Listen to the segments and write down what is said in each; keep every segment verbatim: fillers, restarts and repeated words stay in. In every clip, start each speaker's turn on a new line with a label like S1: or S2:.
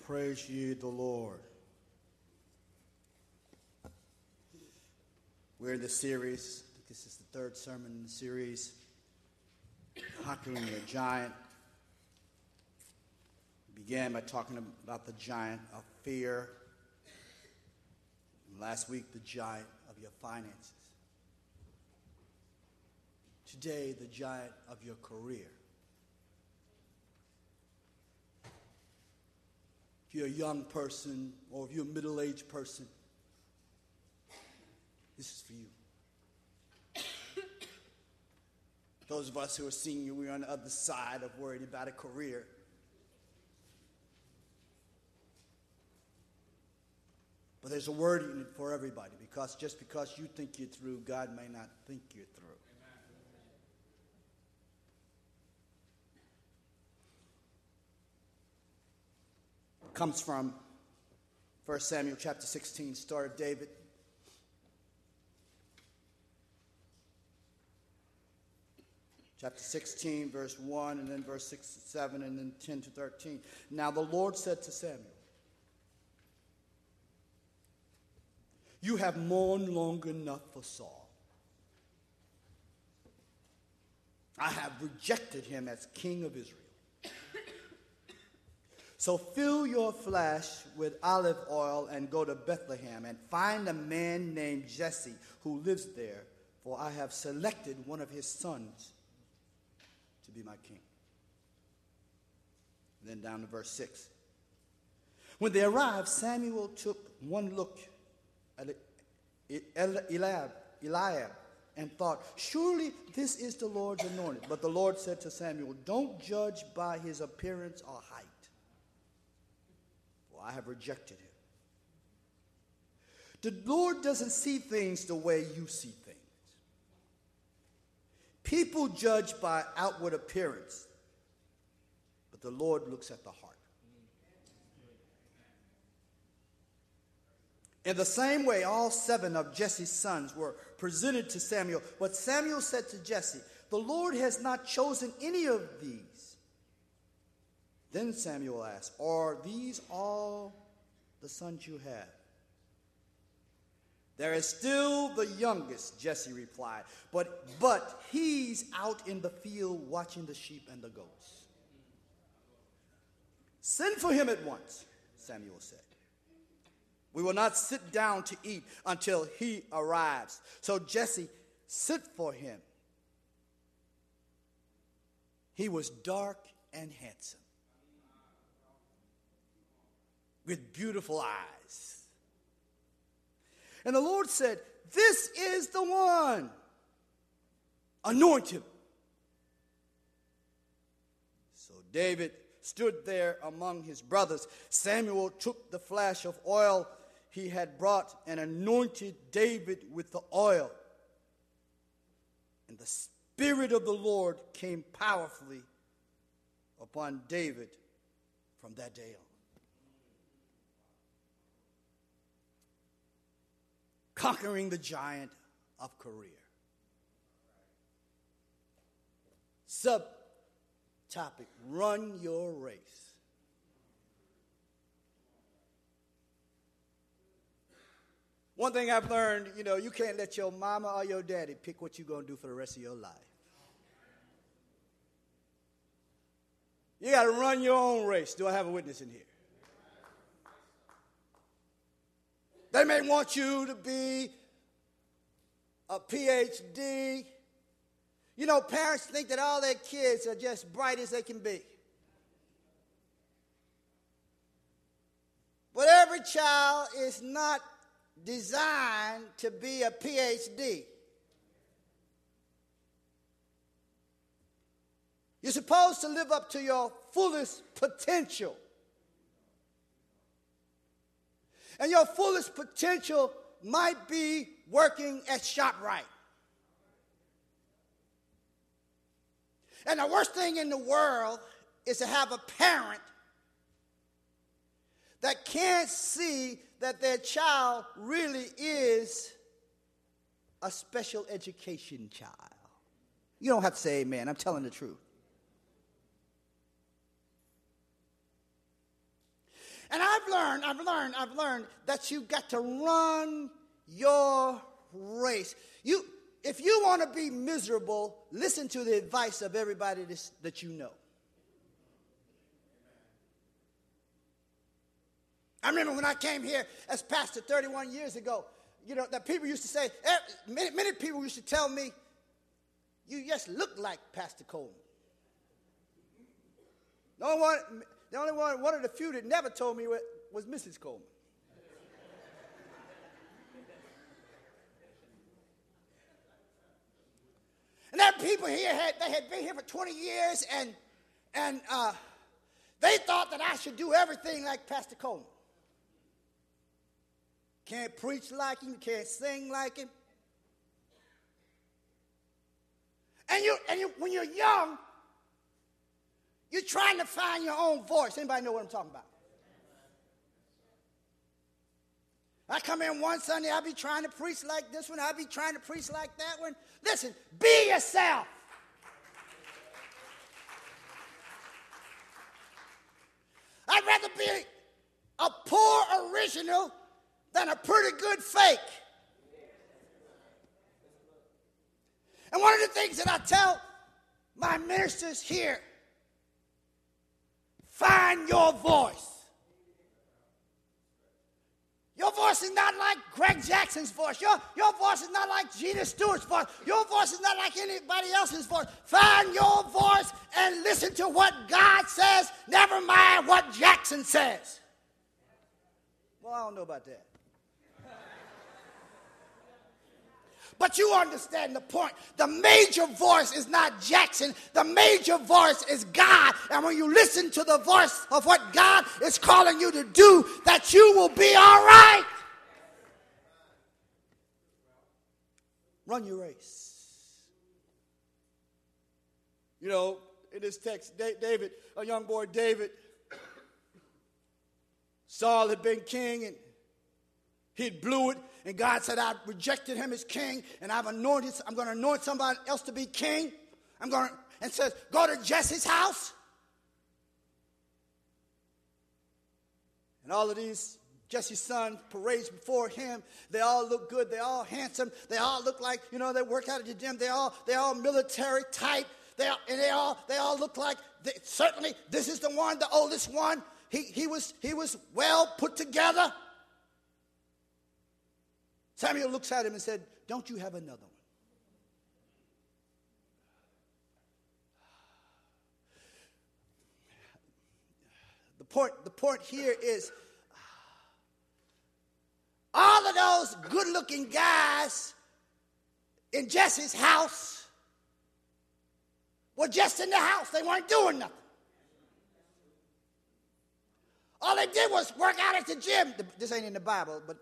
S1: Praise ye the Lord. We're in the series. This is the third sermon in the series, Conquering the Giant. We began by talking about the giant of fear. And last week, the giant of your finances. Today, the giant of your career. If you're a young person or if you're a middle-aged person, this is for you. Those of us who are senior, we're on the other side of worrying about a career. But there's a word in it for everybody, because just because you think you're through, God may not think you're through. Comes from First Samuel chapter sixteen, story of David. Chapter sixteen, verse one, and then verse six to seven, and then ten to thirteen. Now the Lord said to Samuel, "You have mourned long enough for Saul. I have rejected him as king of Israel. So fill your flask with olive oil and go to Bethlehem and find a man named Jesse who lives there, for I have selected one of his sons to be my king." Then down to verse six. When they arrived, Samuel took one look at Eliab, Eliab and thought, "Surely this is the Lord's anointed." But the Lord said to Samuel, "Don't judge by his appearance or height. I have rejected him." The Lord doesn't see things the way you see things. People judge by outward appearance, but the Lord looks at the heart. In the same way, all seven of Jesse's sons were presented to Samuel. But Samuel said to Jesse, "The Lord has not chosen any of these." Then Samuel asked, "Are these all the sons you have?" "There is still the youngest," Jesse replied, but, but he's out in the field watching the sheep and the goats." "Send for him at once," Samuel said. "We will not sit down to eat until he arrives." So Jesse sent for him. He was dark and handsome, with beautiful eyes. And the Lord said, "This is the one. Anoint him." So David stood there among his brothers. Samuel took the flask of oil he had brought and anointed David with the oil. And the Spirit of the Lord came powerfully upon David from that day on. Conquering the giant of career. Subtopic: run your race. One thing I've learned, you know, you can't let your mama or your daddy pick what you're going to do for the rest of your life. You got to run your own race. Do I have a witness in here? They may want you to be a P H D. You know, parents think that all their kids are just bright as they can be. But every child is not designed to be a P H D. You're supposed to live up to your fullest potential. And your fullest potential might be working at ShopRite. And the worst thing in the world is to have a parent that can't see that their child really is a special education child. You don't have to say amen. I'm telling the truth. And I've learned, I've learned, I've learned that you got to run your race. You, if you want to be miserable, listen to the advice of everybody that, that you know. I remember when I came here as pastor thirty-one years ago, you know, that people used to say, many, many people used to tell me, you just look like Pastor Coleman. The only one, the only one, one of the few that never told me was Missus Coleman. And there were people here, had, they had been here for twenty years, and, and uh, they thought that I should do everything like Pastor Coleman. Can't preach like him, can't sing like him. And you, and you, when you're young, you're trying to find your own voice. Anybody know what I'm talking about? I come in one Sunday, I'll be trying to preach like this one, I'll be trying to preach like that one. Listen, be yourself. I'd rather be a poor original than a pretty good fake. And one of the things that I tell my ministers here, find your voice. Your voice is not like Greg Jackson's voice. Your, your voice is not like Gina Stewart's voice. Your voice is not like anybody else's voice. Find your voice and listen to what God says, never mind what Jackson says. Well, I don't know about that. But you understand the point. The major voice is not Jackson. The major voice is God. And when you listen to the voice of what God is calling you to do, that you will be all right. Run your race. You know, in this text, David, a young boy David, Saul had been king and he'd blew it. And God said, I've rejected him as king, and I've anointed, I'm going to anoint somebody else to be king. I'm going to, and says, go to Jesse's house. And all of these Jesse's sons parades before him. They all look good. They all handsome. They all look like, you know, they work out at the gym. They all, they all military type. They all, and they all, they all look like, they, certainly this is the one, the oldest one. He, he was, he was well put together. Samuel looks at him and said, don't you have another one? The point, the point here is all of those good-looking guys in Jesse's house were just in the house. They weren't doing nothing. All they did was work out at the gym. This ain't in the Bible, but...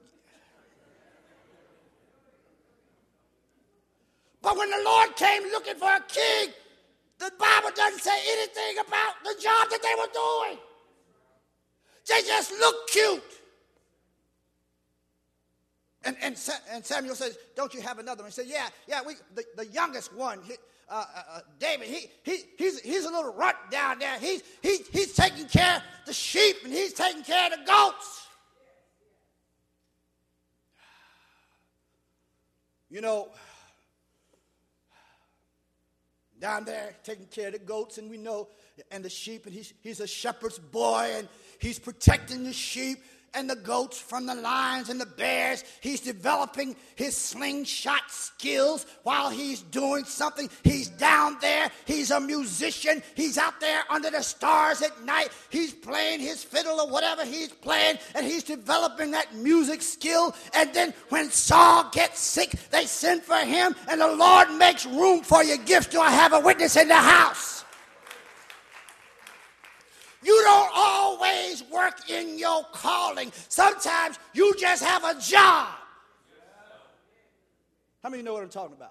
S1: But when the Lord came looking for a king, the Bible doesn't say anything about the job that they were doing. They just look cute. And, and, and Samuel says, don't you have another one? He said, yeah, yeah, we, the, the youngest one, he, uh, uh, David, he, he, he's, he's a little runt down there. He's, he, he's taking care of the sheep and he's taking care of the goats. You know, down there taking care of the goats, and we know, and the sheep, and he's, he's a shepherd's boy, and he's protecting the sheep and the goats from the lions and the bears. He's developing his slingshot skills while he's doing something. He's down there. He's a musician. He's out there under the stars at night. He's playing his fiddle or whatever he's playing, and he's developing that music skill. And then when Saul gets sick, they send for him, and the Lord makes room for your gifts. Do I have a witness in the house? You don't always work in your calling. Sometimes you just have a job. How many know what I'm talking about?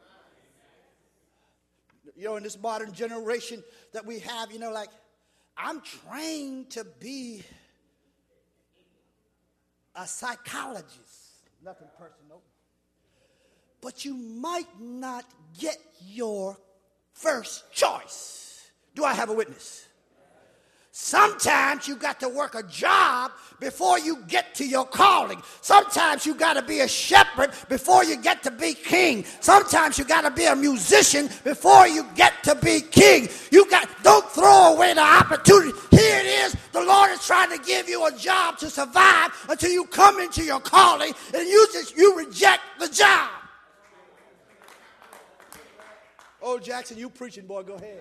S1: You know, in this modern generation that we have, you know, like, I'm trained to be a psychologist. Nothing personal. But you might not get your first choice. Do I have a witness? Sometimes you got to work a job before you get to your calling. Sometimes you got to be a shepherd before you get to be king. Sometimes you got to be a musician before you get to be king. You got don't throw away the opportunity. Here it is. The Lord is trying to give you a job to survive until you come into your calling, and you just you reject the job. Oh, Jackson, you preaching, boy. Go ahead.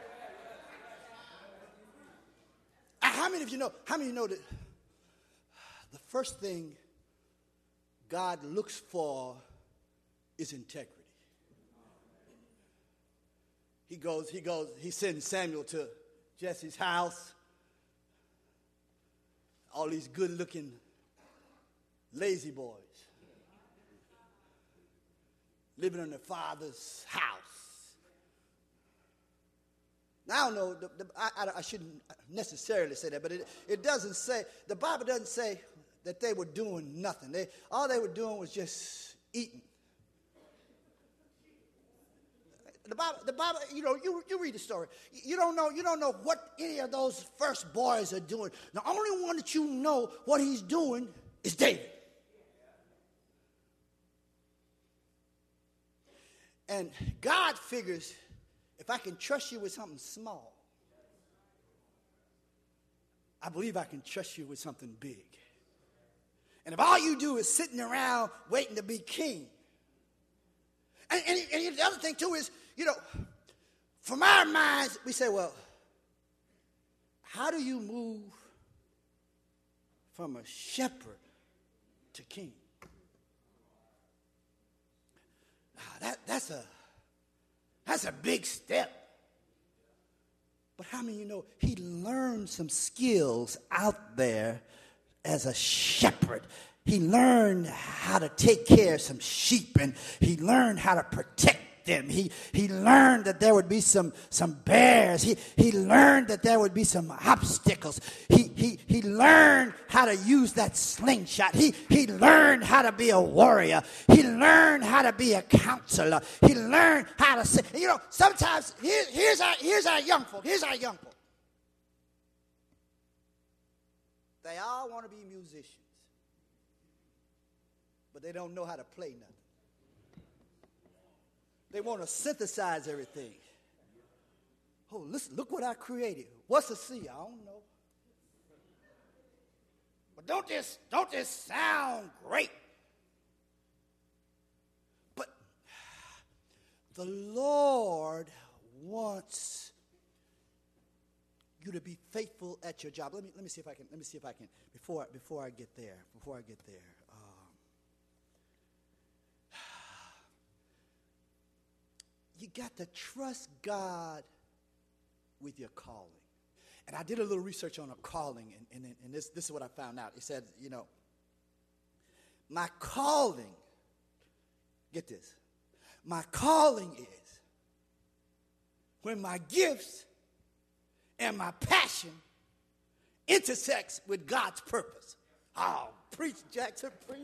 S1: How many of you know? How many of you know that the first thing God looks for is integrity? He goes, he goes, he sends Samuel to Jesse's house. All these good-looking lazy boys living in their father's house. Now, I don't know, the, the, I, I, I shouldn't necessarily say that, but it, it doesn't say, the Bible doesn't say that they were doing nothing. They, all they were doing was just eating. The Bible, the Bible, you know, you, you read the story. You don't know, you don't know what any of those first boys are doing. The only one that you know what he's doing is David. And God figures, if I can trust you with something small, I believe I can trust you with something big. And if all you do is sitting around waiting to be king. And, and, and the other thing, too, is, you know, from our minds, we say, well, how do you move from a shepherd to king? Now, that, that's a That's a big step. But how many of you know he learned some skills out there as a shepherd? He learned how to take care of some sheep, and he learned how to protect them. He, he learned that there would be some, some bears. He, he learned that there would be some obstacles. He, he, he learned how to use that slingshot. He, he learned how to be a warrior. He learned how to be a counselor. He learned how to say, you know, sometimes, here, here's, our, here's our young folk. Here's our young folk. They all want to be musicians, but they don't know how to play nothing. They want to synthesize everything. Oh, listen, look what I created. What's a C? I don't know. But don't this, don't this sound great? But the Lord wants you to be faithful at your job. Let me let me see if I can. Let me see if I can before before I get there. Before I get there. Um, you got to trust God with your calling. And I did a little research on a calling, and, and, and this this is what I found out. It said, you know, my calling. Get this. My calling is when my gifts and my passion intersects with God's purpose. Oh, preach, Jackson, preach.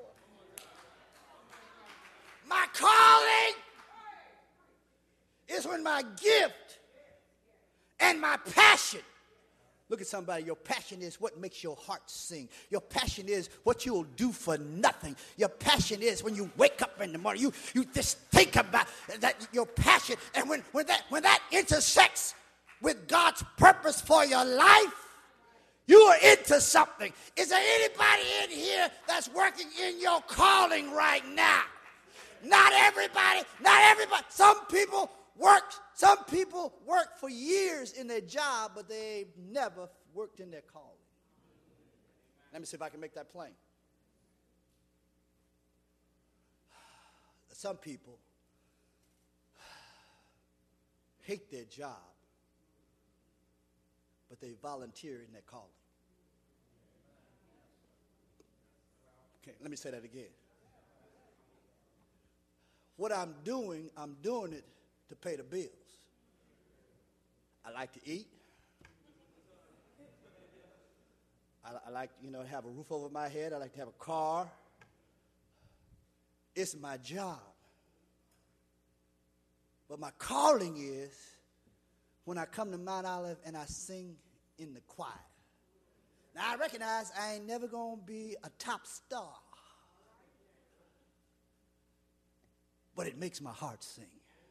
S1: My calling is when my gift and my passion. Look at somebody. Your passion is what makes your heart sing. Your passion is what you'll do for nothing. Your passion is when you wake up in the morning, you, you just think about that. Your passion, and when, when that when that intersects with God's purpose for your life, you are into something. Is there anybody in here that's working in your calling right now? Not everybody. Not everybody. Some people work. Some people work for years in their job, but they've never worked in their calling. Let me see if I can make that plain. Some people hate their job, but they volunteer in their calling. Okay, let me say that again. What I'm doing, I'm doing it to pay the bills. I like to eat. I, I like, you know, to have a roof over my head. I like to have a car. It's my job. But my calling is when I come to Mount Olive and I sing in the choir. Now, I recognize I ain't never going to be a top star, but it makes my heart sing.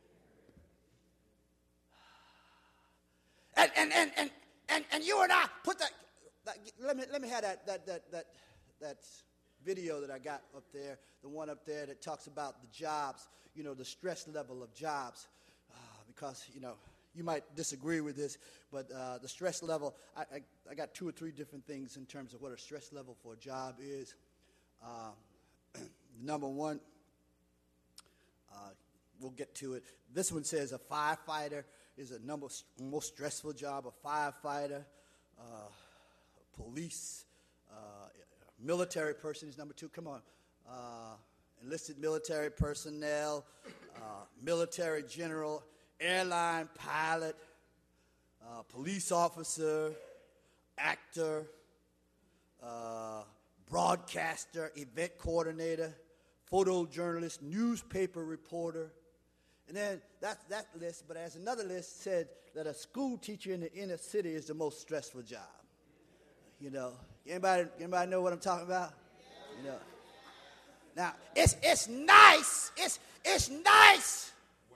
S1: And and and and and, and you and I put that, that. Let me let me have that that that that that video that I got up there, the one up there that talks about the jobs, you know, the stress level of jobs, uh, because you know. You might disagree with this, but uh, the stress level, I, I, I got two or three different things in terms of what a stress level for a job is. Uh, number one, uh, we'll get to it. This one says a firefighter is a number most stressful job. A firefighter, uh, police, uh, military person is number two. Come on. Uh, enlisted military personnel, uh, military general, airline pilot, uh, police officer, actor, uh, broadcaster, event coordinator, photojournalist, newspaper reporter. And then that's that list, but as another list said that a school teacher in the inner city is the most stressful job. You know, anybody, anybody know what I'm talking about? You know. Now, it's it's nice, it's it's nice.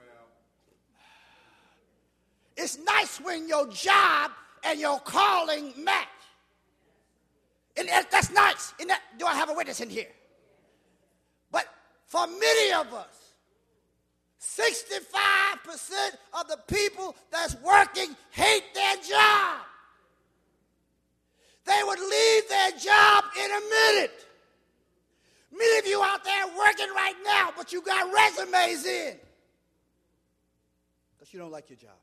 S1: It's nice when your job and your calling match. And that, that's nice. And that, do I have a witness in here? But for many of us, sixty-five percent of the people that's working hate their job. They would leave their job in a minute. Many of you out there working right now, but you got resumes in because you don't like your job.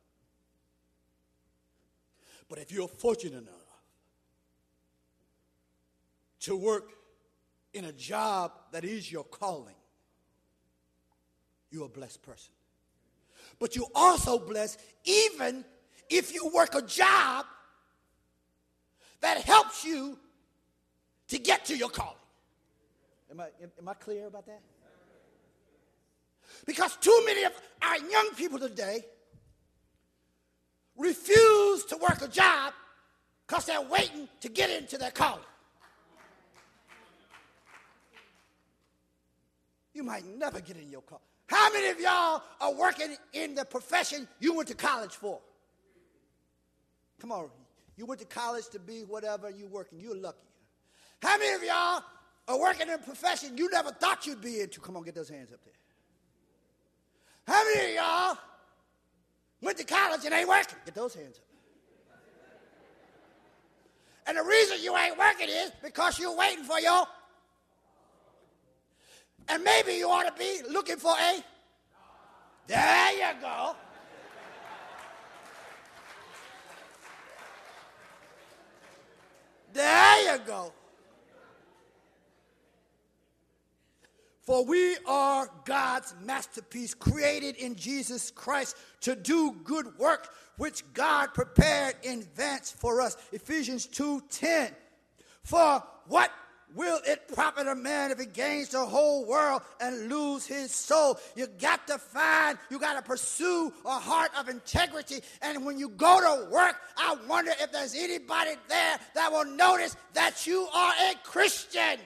S1: But if you're fortunate enough to work in a job that is your calling, you're a blessed person. But you're also blessed even if you work a job that helps you to get to your calling. Am I, am I clear about that? Because too many of our young people today refuse to work a job because they're waiting to get into their calling. You might never get in your calling. How many of y'all are working in the profession you went to college for? Come on. You went to college to be whatever you're working. You're lucky. How many of y'all are working in a profession you never thought you'd be into? Come on, get those hands up there. How many of y'all went to college and ain't working? Get those hands up. And the reason you ain't working is because you're waiting for your, and maybe you ought to be looking for a, there you go. There you go. For we are God's masterpiece, created in Jesus Christ to do good work, which God prepared in advance for us. Ephesians two ten. For what will it profit a man if he gains the whole world and lose his soul? You got to find, you got to pursue a heart of integrity. And when you go to work, I wonder if there's anybody there that will notice that you are a Christian.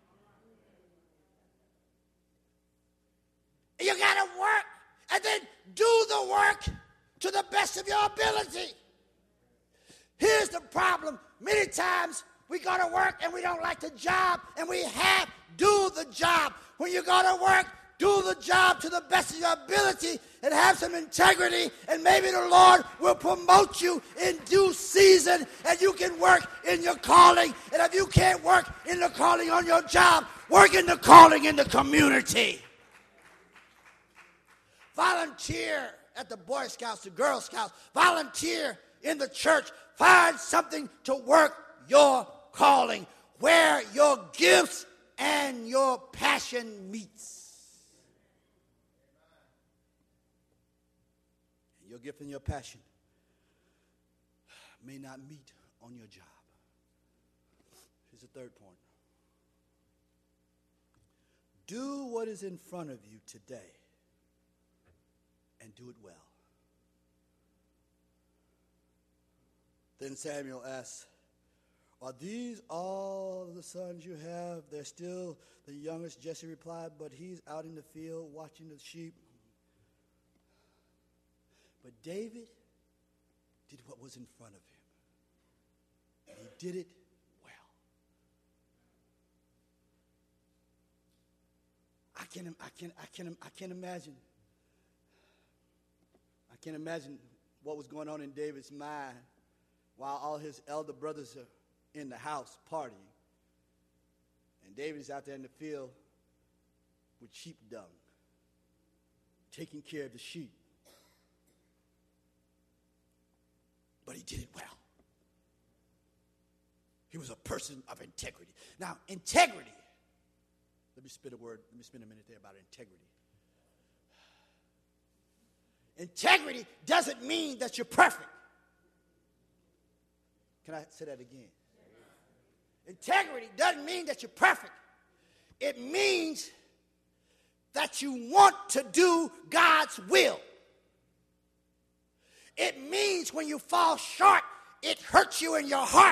S1: You got to work and then do the work to the best of your ability. Here's the problem. Many times we go to work and we don't like the job, and we have do the job. When you go to work, do the job to the best of your ability and have some integrity, and maybe the Lord will promote you in due season and you can work in your calling. And if you can't work in the calling on your job, work in the calling in the community. Volunteer at the Boy Scouts, the Girl Scouts. Volunteer in the church. Find something to work your calling, where your gifts and your passion meets. Your gift and your passion may not meet on your job. Here's the third point. Do what is in front of you today, and do it well. Then Samuel asked, "Are these all the sons you have?" "They're still the youngest," Jesse replied, "but he's out in the field watching the sheep." But David did what was in front of him, and he did it well. I can, I can, I can, I can imagine. I can imagine what was going on in David's mind while all his elder brothers are in the house partying. And David is out there in the field with sheep dung, taking care of the sheep. But he did it well. He was a person of integrity. Now, integrity, let me spin a word, let me spend a minute there about integrity. Integrity doesn't mean that you're perfect. Can I say that again? Integrity doesn't mean that you're perfect. It means that you want to do God's will. It means when you fall short, it hurts you in your heart.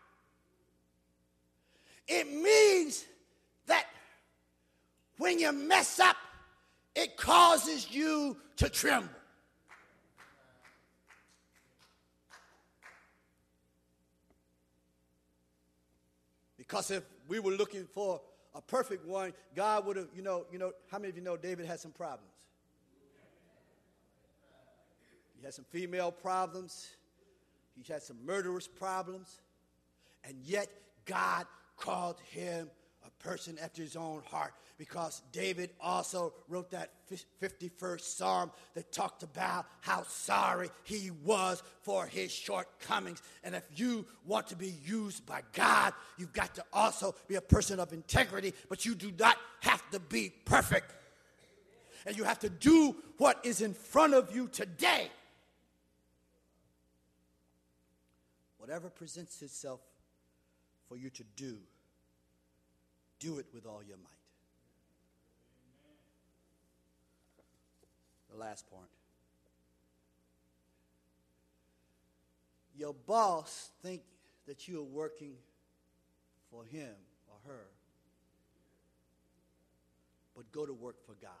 S1: It means that when you mess up, it causes you to tremble. Because if we were looking for a perfect one, God would have, you know, you know, how many of you know David had some problems? He had some female problems. He had some murderous problems. And yet God called him a person after his own heart, because David also wrote that fifty-first Psalm that talked about how sorry he was for his shortcomings. And if you want to be used by God, you've got to also be a person of integrity, but you do not have to be perfect. And you have to do what is in front of you today. Whatever presents itself for you to do, do it with all your might. The last point. Your boss think that you are working for him or her, but go to work for God.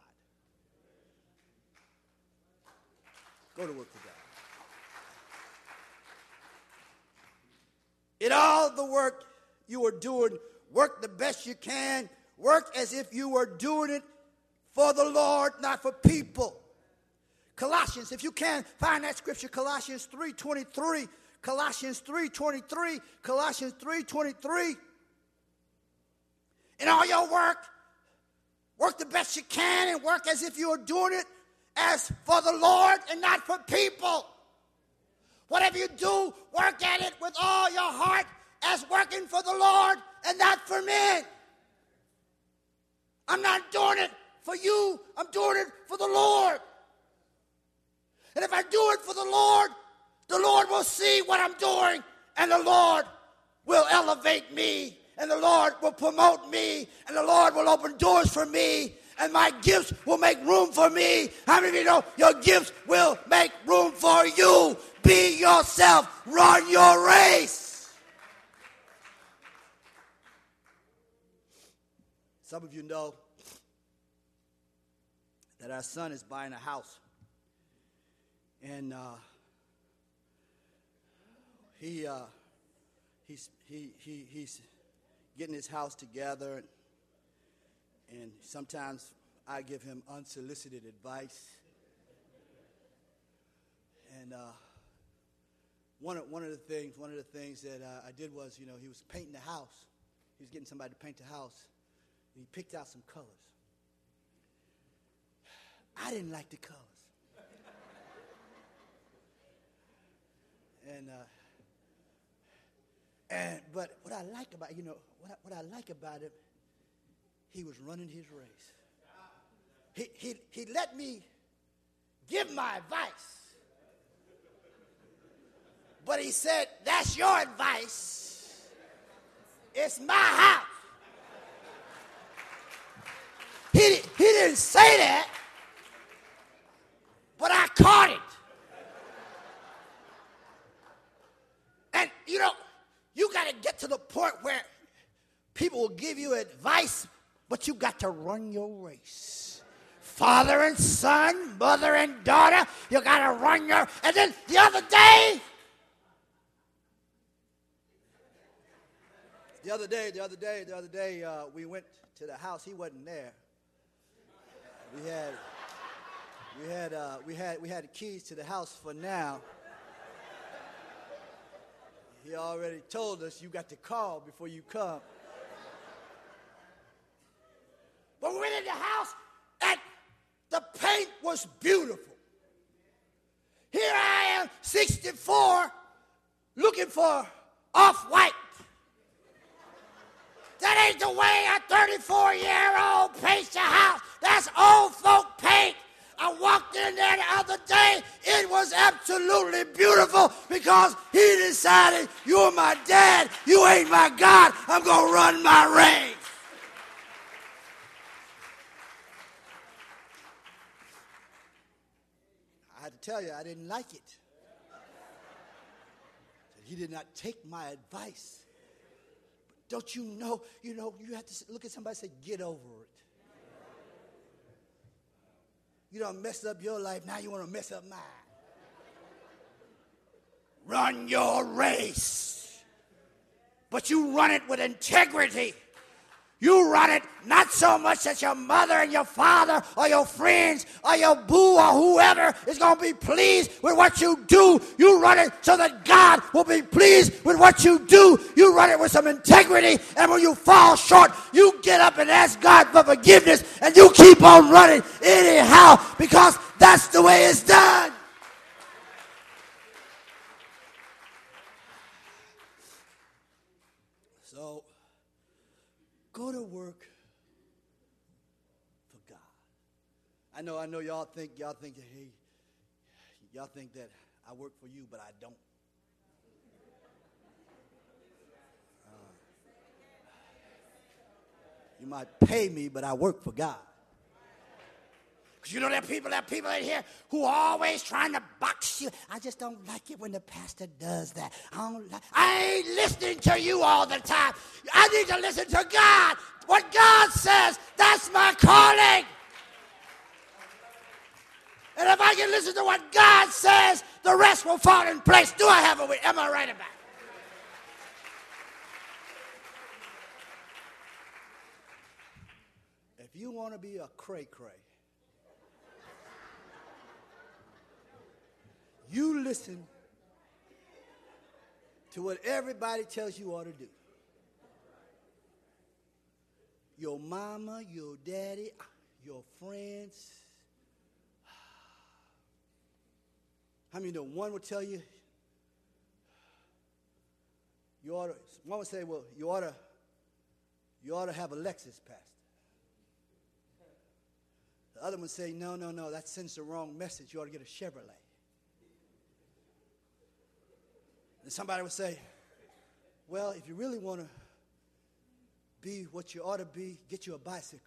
S1: Go to work for God. In all the work you are doing, work the best you can. Work as if you were doing it for the Lord, not for people. Colossians, if you can find that scripture, Colossians three twenty-three. Colossians three twenty-three. Colossians three twenty-three. In all your work, work the best you can and work as if you were doing it as for the Lord and not for people. Whatever you do, work at it with all your heart as working for the Lord and not for men. I'm not doing it for you. I'm doing it for the Lord. And if I do it for the Lord, the Lord will see what I'm doing, and the Lord will elevate me, and the Lord will promote me, and the Lord will open doors for me, and my gifts will make room for me. How many of you know your gifts will make room for you? Be yourself. Run your race. Some of you know that our son is buying a house. And uh, he, uh, he's, he, he, he's getting his house together. And, and sometimes I give him unsolicited advice. And uh, one, of, one of the things, one of the things that uh, I did was, you know, he was painting the house. He was getting somebody to paint the house. And he picked out some colors. I didn't like the colors. And uh, and but what I like about you know what I, what I like about him, he was running his race. He he he let me give my advice, but he said, "That's your advice. It's my house." He he didn't say that, but I caught it. you know, you got to get to the point where people will give you advice, but you got to run your race. Father and son, mother and daughter, you got to run your... And then the other day... The other day, the other day, the other day, uh, we went to the house. He wasn't there. We had... We had, uh, we had, we had the keys to the house for now. He already told us you got to call before you come. But we went in the house and the paint was beautiful. Here I am, sixty-four, looking for off-white. That ain't the way a thirty-four-year-old paints your house. That's old folk paint. I walked in there the other day. It was absolutely beautiful because he decided, you're my dad, you ain't my God, I'm going to run my race. I had to tell you, I didn't like it. He did not take my advice. But don't you know, you know, you have to look at somebody and say, get over it. You done messed up your life, now you want to mess up mine. Run your race. But you run it with integrity. You run it not so much that your mother and your father or your friends or your boo or whoever is going to be pleased with what you do. You run it so that God will be pleased with what you do. You run it with some integrity, and when you fall short, you get up and ask God for forgiveness, and you keep on running anyhow because that's the way it's done. So, go to work for God. I know, I know y'all think, y'all think, hey, y'all think that I work for you, but I don't. Uh, you might pay me, but I work for God. Because you know there are people, there are people in here who are always trying to box you. I just don't like it when the pastor does that. I don't like, I ain't listening to you all the time. I need to listen to God. What God says, that's my calling. And if I can listen to what God says, the rest will fall in place. Do I have a way? Am I right about it? If you want to be a cray-cray, you listen to what everybody tells you ought to do. Your mama, your daddy, your friends. How many know one would tell you, you ought to, one would say, well, you ought to, you ought to have a Lexus, Pastor. The other one would say, no, no, no, that sends the wrong message. You ought to get a Chevrolet. And somebody would say, well, if you really want to be what you ought to be, get you a bicycle.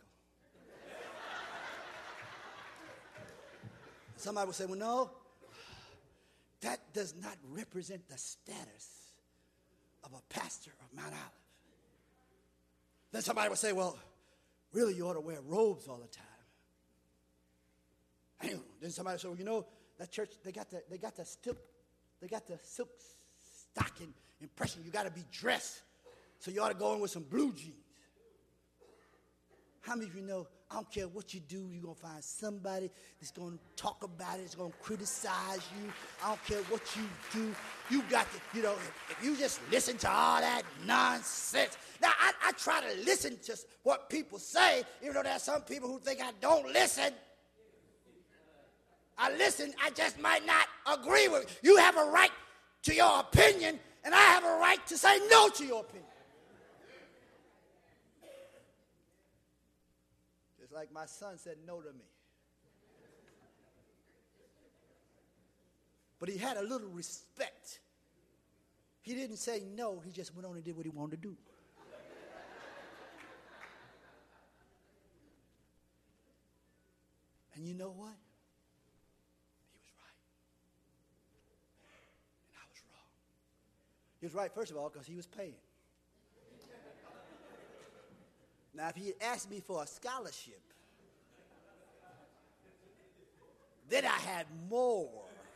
S1: Somebody would say, well, no, that does not represent the status of a pastor of Mount Olive. Then somebody would say, well, really, you ought to wear robes all the time. And then somebody would say, well, you know, that church, they got the, they got the silk, they got the silk stocking impression. You got to be dressed. So you ought to go in with some blue jeans. How many of you know, I don't care what you do, you're going to find somebody that's going to talk about it, that's going to criticize you. I don't care what you do. You got to, you know, if, if you just listen to all that nonsense. Now, I, I try to listen to what people say, even though there are some people who think I don't listen. I listen, I just might not agree with you. You have a right to your opinion, and I have a right to say no to your opinion. Just like my son said no to me. But he had a little respect. He didn't say no, he just went on and did what he wanted to do. And you know what? He was right, first of all, because he was paying. Now, if he had asked me for a scholarship, then I had more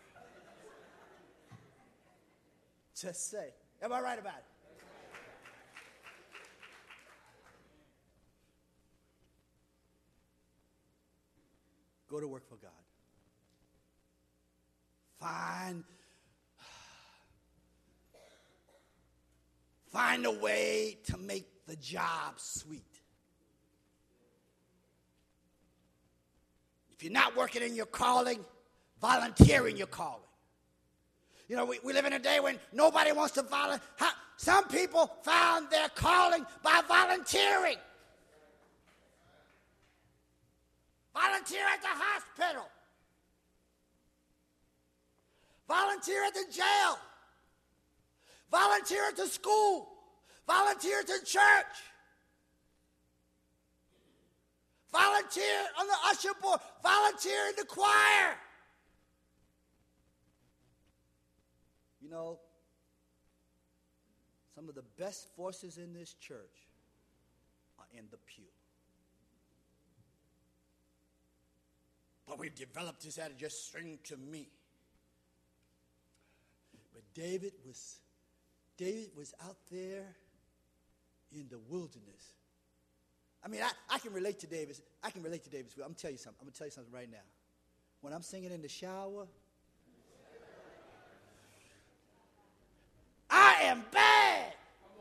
S1: to say. Am I right about it? Go to work for God. Find, find a way to make the job sweet. If you're not working in your calling, volunteer in your calling. You know, we, we live in a day when nobody wants to volunteer. Some people found their calling by volunteering. Volunteer at the hospital. Volunteer at the jail. Volunteer at the school. Volunteer at the church. Volunteer on the usher board. Volunteer in the choir. You know, some of the best forces in this church are in the pew. But we've developed this attitude, just sing to me. But David was, David was out there in the wilderness. I mean, I, I can relate to David. I can relate to David's. I'm going to tell you something. I'm going to tell you something right now. When I'm singing in the shower, I am bad.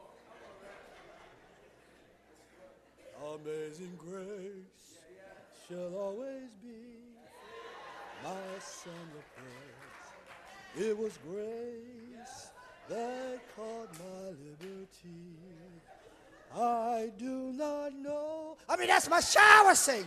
S1: Amazing grace shall always be my song of praise. It was grace that caught my liberty. I do not know. I mean, that's my shower singing.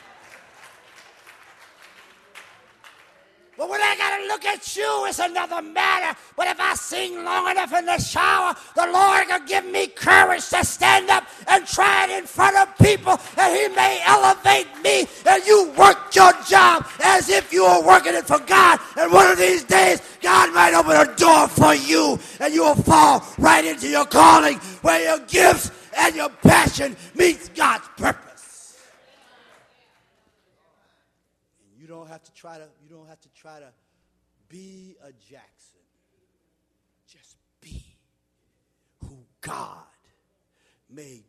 S1: But when I got to look at you, it's another matter. But if I sing long enough in the shower, the Lord will give me courage to stand up and try it in front of people, and he may elevate me, and you work your job as if you were working it for God. And one of these days, God might open a door for you, and you will fall right into your calling where your gifts and your passion meets God's purpose. And you don't have to try to, you don't have to try to be a Jackson. Just be who God made